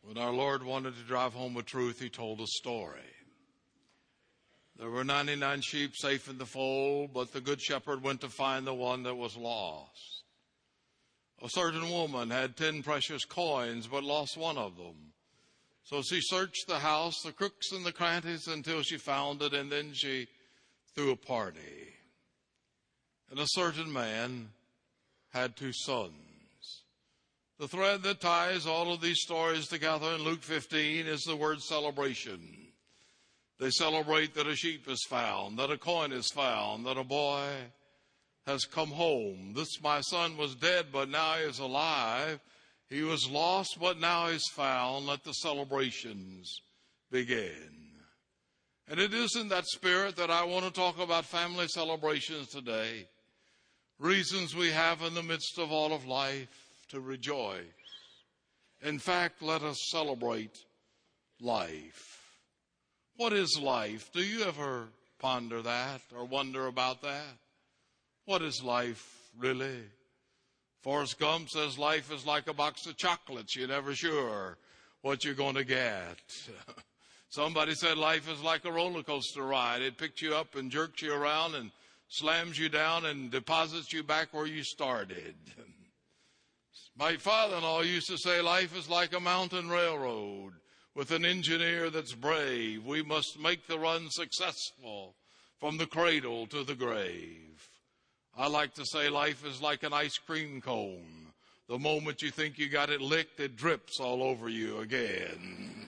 When our Lord wanted to drive home a truth, he told a story. There were 99 sheep safe in the fold, but the good shepherd went to find the one that was lost. A certain woman had 10 precious coins, but lost one of them. So she searched the house, the crooks and the crannies, until she found it, and then she threw a party. And a certain man had 2 sons. The thread that ties all of these stories together in Luke 15 is the word celebration. They celebrate that a sheep is found, that a coin is found, that a boy has come home. This my son was dead, but now he is alive. He was lost, but now he's found. Let the celebrations begin. And it is in that spirit that I want to talk about family celebrations today. Reasons we have in the midst of all of life to rejoice. In fact, let us celebrate life. What is life? Do you ever ponder that or wonder about that? What is life really? Forrest Gump says life is like a box of chocolates. You're never sure what you're going to get. Somebody said life is like a roller coaster ride. It picks you up and jerks you around and slams you down and deposits you back where you started. My father-in-law used to say life is like a mountain railroad with an engineer that's brave. We must make the run successful from the cradle to the grave. I like to say life is like an ice cream cone. The moment you think you got it licked, it drips all over you again.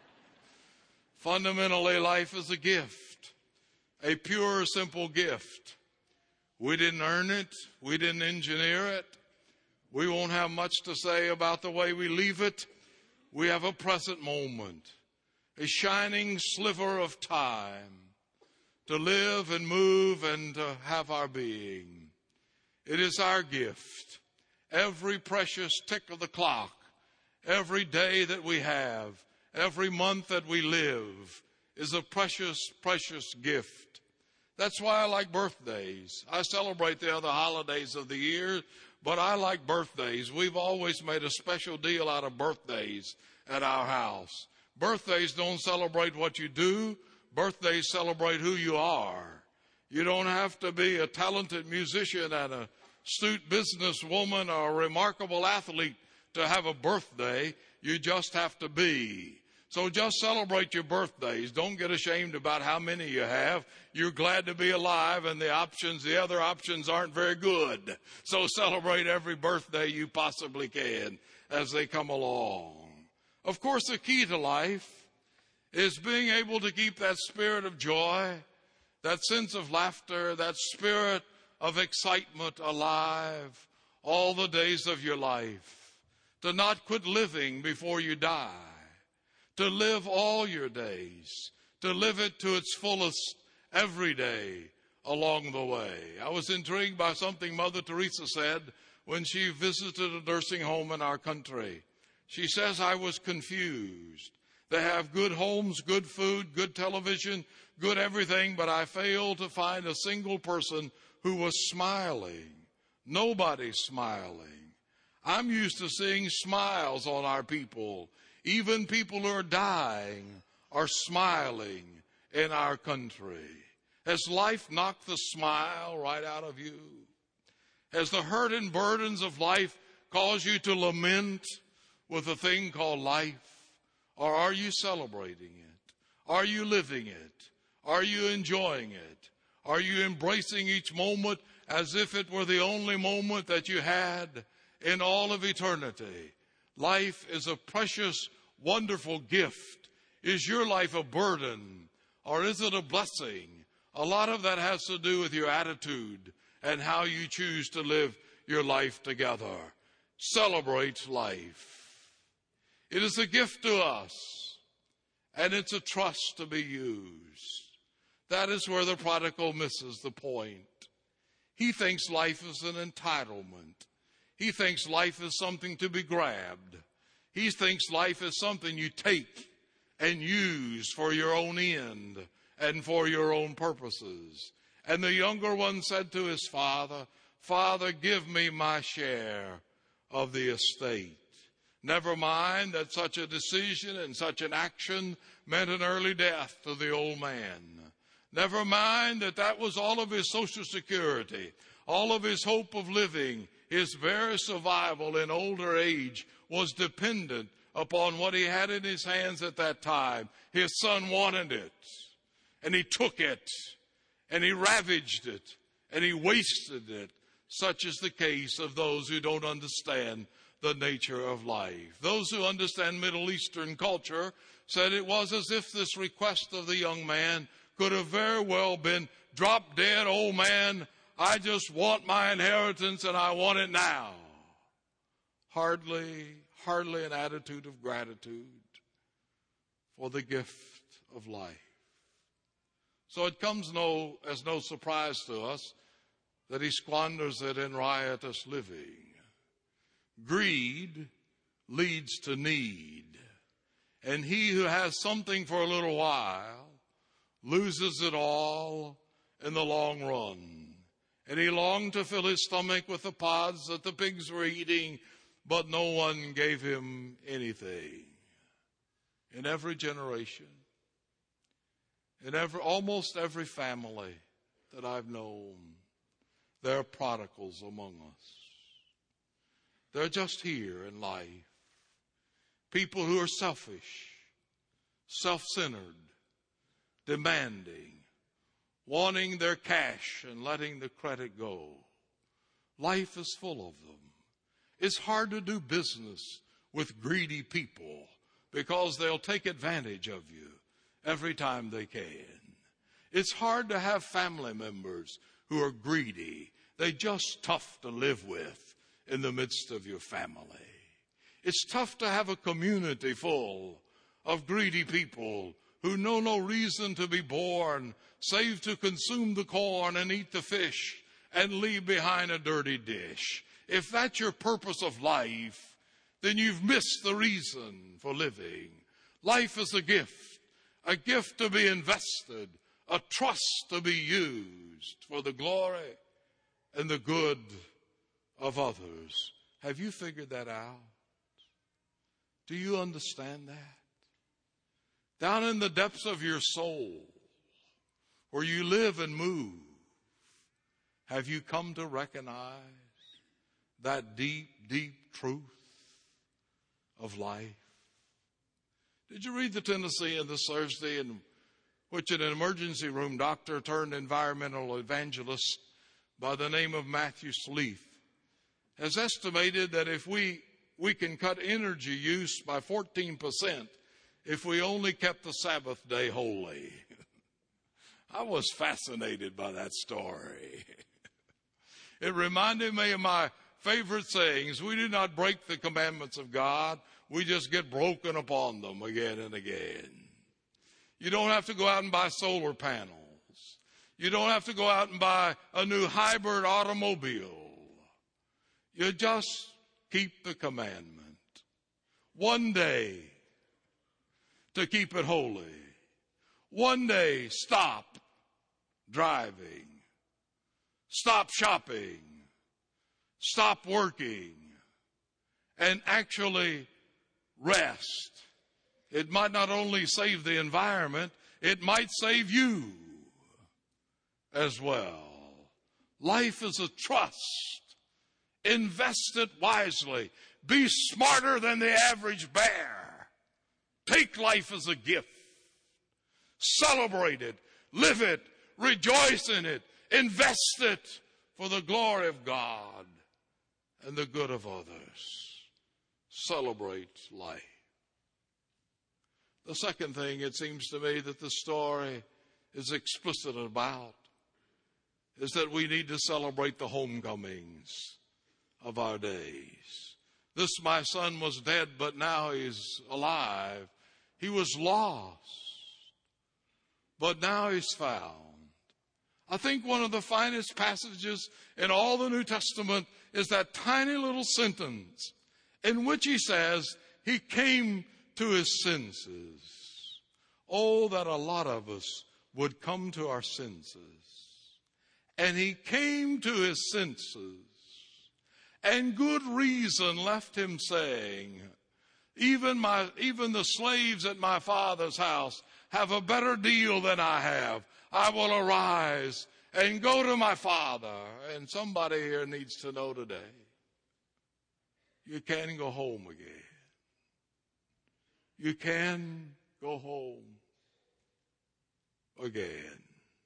Fundamentally, life is a gift, a pure, simple gift. We didn't earn it. We didn't engineer it. We won't have much to say about the way we leave it. We have a present moment, a shining sliver of time to live and move and to have our being. It is our gift. Every precious tick of the clock, every day that we have, every month that we live is a precious, precious gift. That's why I like birthdays. I celebrate the other holidays of the year, but I like birthdays. We've always made a special deal out of birthdays at our house. Birthdays don't celebrate what you do. Birthdays celebrate who you are. You don't have to be a talented musician and a astute businesswoman or a remarkable athlete to have a birthday. You just have to be. So just celebrate your birthdays. Don't get ashamed about how many you have. You're glad to be alive, and the other options aren't very good. So celebrate every birthday you possibly can as they come along. Of course, the key to life is being able to keep that spirit of joy, that sense of laughter, that spirit of excitement alive all the days of your life. To not quit living before you die. To live all your days, to live it to its fullest every day along the way. I was intrigued by something Mother Teresa said when she visited a nursing home in our country. She says, I was confused. They have good homes, good food, good television, good everything, but I failed to find a single person who was smiling. Nobody's smiling. I'm used to seeing smiles on our people. Even people who are dying are smiling in our country. Has life knocked the smile right out of you? Has the hurt and burdens of life caused you to lament with a thing called life? Or are you celebrating it? Are you living it? Are you enjoying it? Are you embracing each moment as if it were the only moment that you had in all of eternity? Life is a precious, wonderful gift. Is your life a burden or is it a blessing? A lot of that has to do with your attitude and how you choose to live your life together. Celebrate life. It is a gift to us, and it's a trust to be used. That is where the prodigal misses the point. He thinks life is an entitlement. He thinks life is something to be grabbed. He thinks life is something you take and use for your own end and for your own purposes. And the younger one said to his father, Father, give me my share of the estate. Never mind that such a decision and such an action meant an early death to the old man. Never mind that that was all of his Social Security, all of his hope of living. His very survival in older age was dependent upon what he had in his hands at that time. His son wanted it, and he took it, and he ravaged it, and he wasted it. Such is the case of those who don't understand the nature of life. Those who understand Middle Eastern culture said it was as if this request of the young man could have very well been, drop dead, old man, I just want my inheritance and I want it now. Hardly an attitude of gratitude for the gift of life. So it comes as no surprise to us that he squanders it in riotous living. Greed leads to need, and he who has something for a little while loses it all in the long run. And he longed to fill his stomach with the pods that the pigs were eating, but no one gave him anything. In every generation, in almost every family that I've known, there are prodigals among us. They're just here in life. People who are selfish, self-centered, demanding, wanting their cash and letting the credit go. Life is full of them. It's hard to do business with greedy people because they'll take advantage of you every time they can. It's hard to have family members who are greedy. They're just tough to live with in the midst of your family. It's tough to have a community full of greedy people who know no reason to be born save to consume the corn and eat the fish and leave behind a dirty dish. If that's your purpose of life, then you've missed the reason for living. Life is a gift to be invested, a trust to be used for the glory and the good of others. Have you figured that out? Do you understand that? Down in the depths of your soul, where you live and move, have you come to recognize that deep, deep truth of life? Did you read the Tennessean this Thursday, in which an emergency room doctor turned environmental evangelist by the name of Matthew Sleeth has estimated that if we can cut energy use by 14% if we only kept the Sabbath day holy. I was fascinated by that story. It reminded me of my favorite sayings. We do not break the commandments of God. We just get broken upon them again and again. You don't have to go out and buy solar panels. You don't have to go out and buy a new hybrid automobile. You just keep the commandment. One day to keep it holy. One day stop driving. Stop shopping. Stop working. And actually rest. It might not only save the environment, it might save you as well. Life is a trust. Invest it wisely. Be smarter than the average bear. Take life as a gift. Celebrate it. Live it. Rejoice in it. Invest it for the glory of God and the good of others. Celebrate life. The second thing, it seems to me, that the story is explicit about is that we need to celebrate the homecomings of our days. This my son was dead, but now he's alive. He was lost, but now he's found. I think one of the finest passages in all the New Testament is that tiny little sentence in which he says he came to his senses. Oh, that a lot of us would come to our senses. And he came to his senses, and good reason left him saying, Even the slaves at my father's house have a better deal than I have. I will arise and go to my father. And somebody here needs to know today, you can go home again. You can go home again.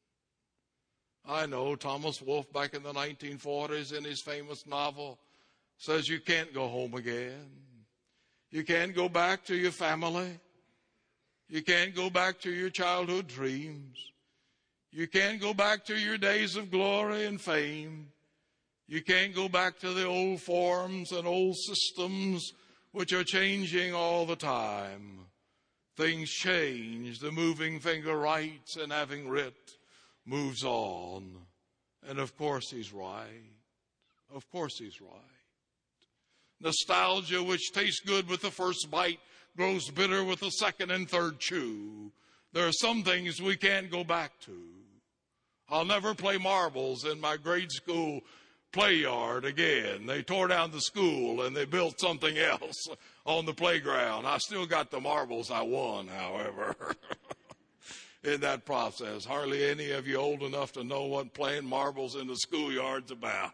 I know Thomas Wolfe back in the 1940s in his famous novel says you can't go home again. You can't go back to your family. You can't go back to your childhood dreams. You can't go back to your days of glory and fame. You can't go back to the old forms and old systems which are changing all the time. Things change. The moving finger writes, and having writ moves on. And of course he's right. Of course he's right. Nostalgia, which tastes good with the first bite, grows bitter with the second and third chew. There are some things we can't go back to. I'll never play marbles in my grade school play yard again. They tore down the school and they built something else on the playground. I still got the marbles I won, however, in that process. Hardly any of you old enough to know what playing marbles in the schoolyard's about.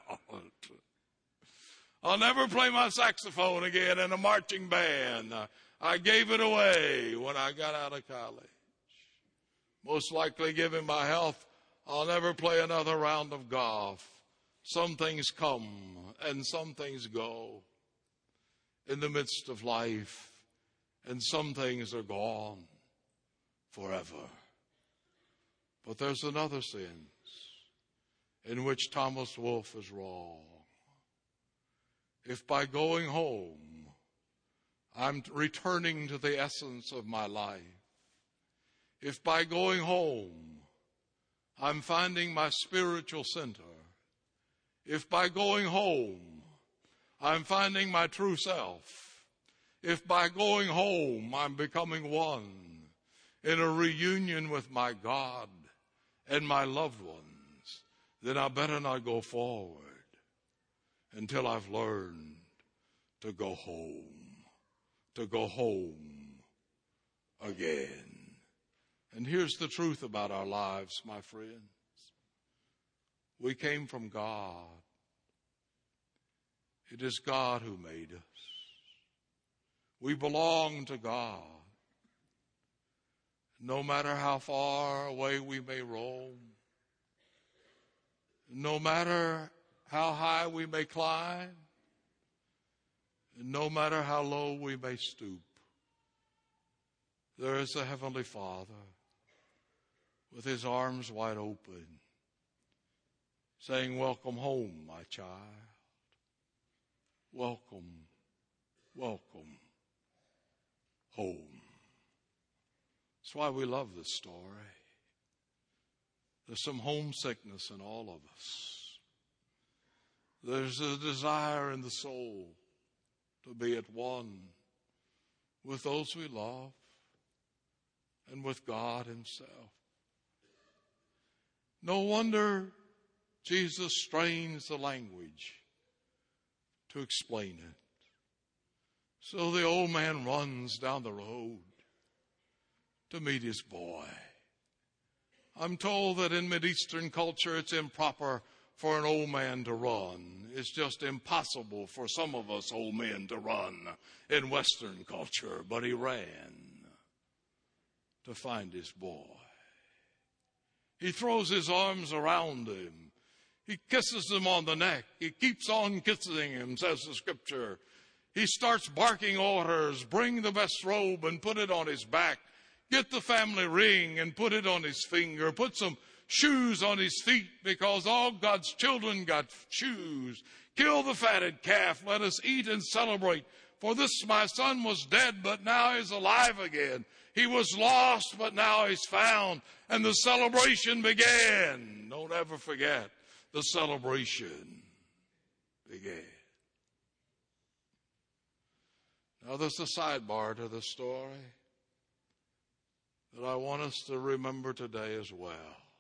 I'll never play my saxophone again in a marching band. I gave it away when I got out of college. Most likely, given my health, I'll never play another round of golf. Some things come and some things go in the midst of life, and some things are gone forever. But there's another sense in which Thomas Wolfe is wrong. If by going home, I'm returning to the essence of my life, if by going home, I'm finding my spiritual center, if by going home, I'm finding my true self, if by going home, I'm becoming one in a reunion with my God and my loved ones, then I better not go forward until I've learned to go home again. And here's the truth about our lives, my friends. We came from God. It is God who made us. We belong to God. No matter how far away we may roam, no matter how high we may climb, and no matter how low we may stoop, there is a Heavenly Father with his arms wide open, saying, welcome home, my child. Welcome, welcome home. That's why we love this story. There's some homesickness in all of us. There's a desire in the soul to be at one with those we love and with God himself. No wonder Jesus strains the language to explain it. So the old man runs down the road to meet his boy. I'm told that in Mideastern culture it's improper for an old man to run. It's just impossible for some of us old men to run in Western culture. But he ran to find his boy. He throws his arms around him. He kisses him on the neck. He keeps on kissing him, says the scripture. He starts barking orders. Bring the best robe and put it on his back. Get the family ring and put it on his finger. Put some shoes on his feet, because all God's children got shoes. Kill the fatted calf. Let us eat and celebrate. For this my son was dead, but now he's alive again. He was lost, but now he's found. And the celebration began. Don't ever forget, the celebration began. Now there's a sidebar to the story that I want us to remember today as well.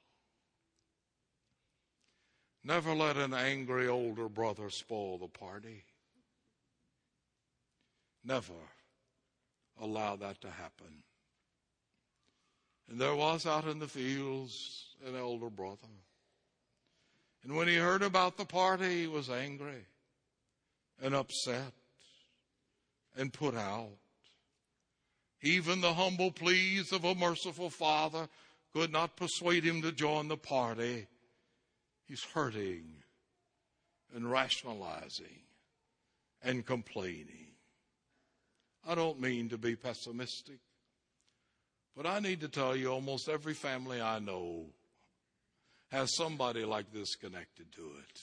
Never let an angry older brother spoil the party. Never allow that to happen. And there was out in the fields an elder brother. And when he heard about the party, he was angry and upset and put out. Even the humble pleas of a merciful father could not persuade him to join the party. He's hurting and rationalizing and complaining. I don't mean to be pessimistic, but I need to tell you almost every family I know has somebody like this connected to it.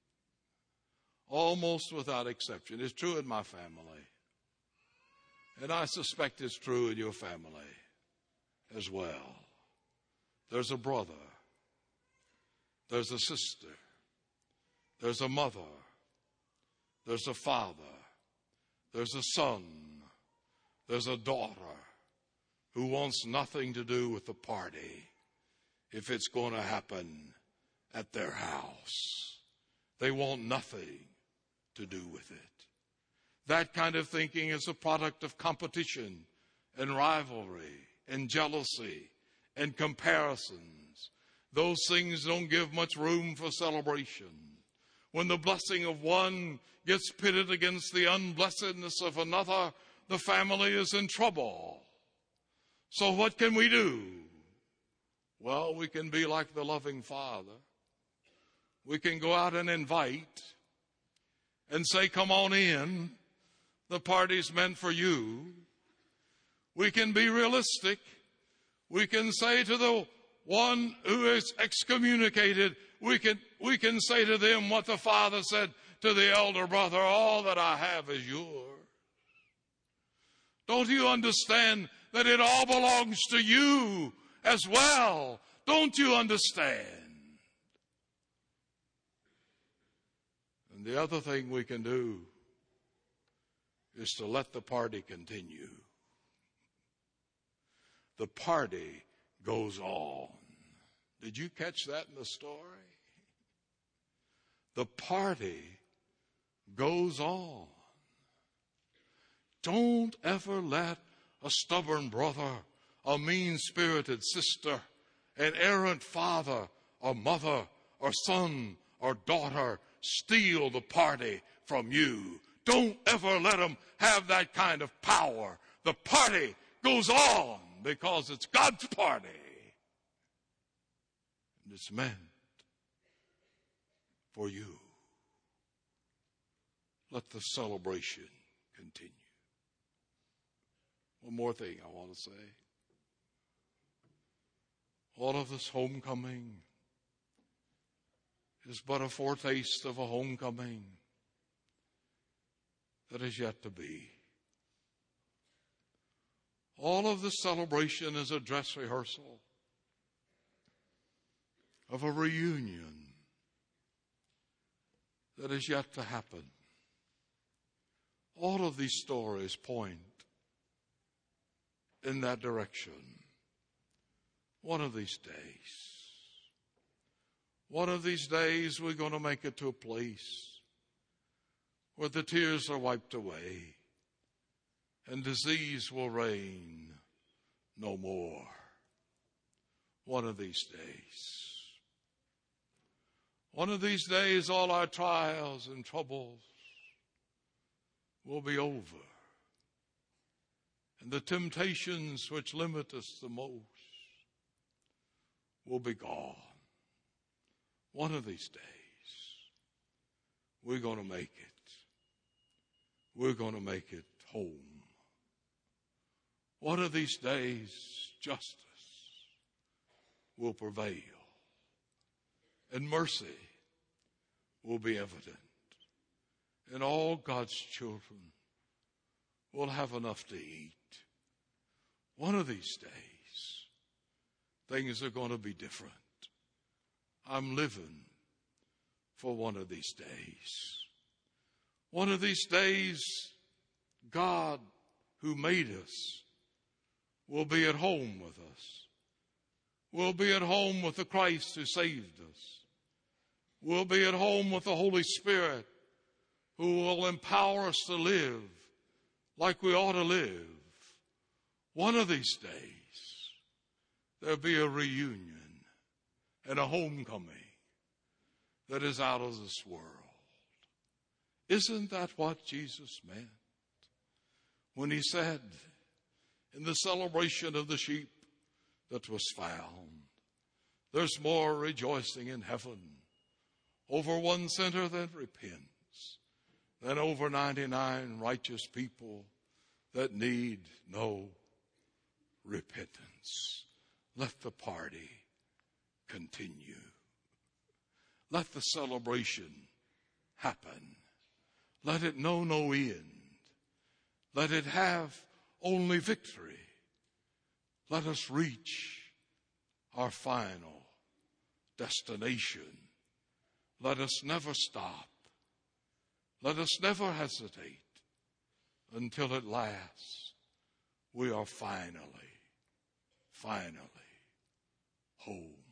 Almost without exception. It's true in my family. And I suspect it's true in your family as well. There's a brother. There's a sister. There's a mother. There's a father. There's a son. There's a daughter who wants nothing to do with the party if it's going to happen at their house. They want nothing to do with it. That kind of thinking is a product of competition and rivalry and jealousy and comparisons. Those things don't give much room for celebration. When the blessing of one gets pitted against the unblessedness of another, the family is in trouble. So what can we do? Well, we can be like the loving Father. We can go out and invite and say, come on in. The party's meant for you. We can be realistic. We can say to the one who is excommunicated, we can say to them what the Father said to the elder brother, all that I have is yours. Don't you understand that it all belongs to you as well? Don't you understand? And the other thing we can do is to let the party continue. The party goes on. Did you catch that in the story? The party goes on. Don't ever let a stubborn brother, a mean-spirited sister, an errant father or mother or son or daughter steal the party from you. Don't ever let them have that kind of power. The party goes on because it's God's party. And it's meant for you. Let the celebration continue. One more thing I want to say. All of this homecoming is but a foretaste of a homecoming that is yet to be. All of the celebration is a dress rehearsal of a reunion that is yet to happen. All of these stories point in that direction. One of these days we're going to make it to a place where the tears are wiped away and disease will reign no more. One of these days. One of these days all our trials and troubles will be over. And the temptations which limit us the most will be gone. One of these days, we're going to make it. We're going to make it home. One of these days, justice will prevail. And mercy will be evident. And all God's children will have enough to eat. One of these days, things are going to be different. I'm living for one of these days. One of these days, God, who made us, will be at home with us. We'll be at home with the Christ who saved us. We'll be at home with the Holy Spirit who will empower us to live like we ought to live. one of these days, there'll be a reunion and a homecoming that is out of this world. Isn't that what Jesus meant when he said in the celebration of the sheep that was found, there's more rejoicing in heaven over one sinner that repents than over 99 righteous people that need no repentance. Let the party continue. Let the celebration happen. Let it know no end. Let it have only victory. Let us reach our final destination. Let us never stop. Let us never hesitate until at last we are finally home.